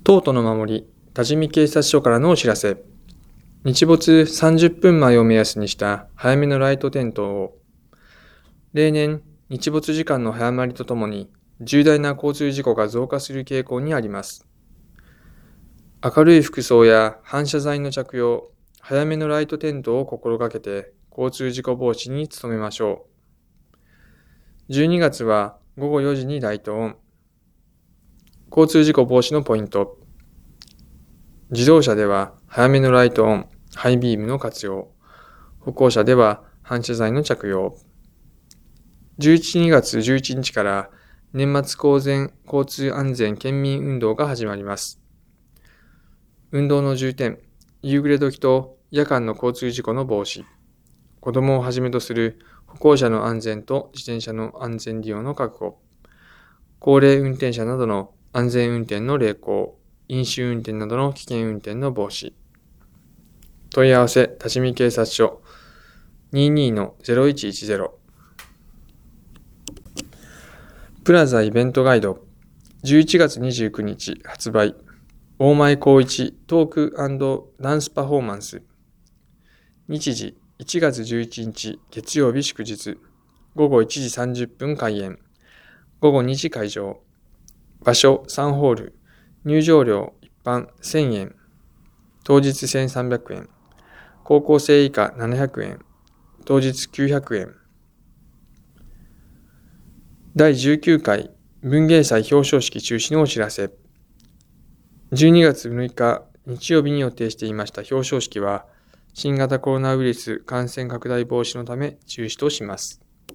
東都の守り、多治見警察署からのお知らせ。日没30分前を目安にした早めのライト点灯を。例年、日没時間の早まりとともに、重大な交通事故が増加する傾向にあります。明るい服装や反射材の着用、早めのライト点灯を心がけて、交通事故防止に努めましょう。12月は午後4時にライトオン。交通事故防止のポイント。自動車では早めのライトオン、ハイビームの活用。歩行者では反射材の着用。11月11日から年末交通安全県民運動が始まります。運動の重点、夕暮れ時と夜間の交通事故の防止。子どもをはじめとする歩行者の安全と自転車の安全利用の確保。高齢運転者などの安全運転の励行、飲酒運転などの危険運転の防止。問い合わせ、多治見警察署 22-0110。プラザイベントガイド、11月29日発売。大前光一トーク&ダンスパフォーマンス。日時、1月11日月曜日祝日。午後1時30分開演。午後2時会場。場所3ホール。入場料一般1000円。当日1300円。高校生以下700円。当日900円。第19回文芸祭表彰式中止のお知らせ。12月6日日曜日に予定していました表彰式は、新型コロナウイルス感染拡大防止のため中止とします。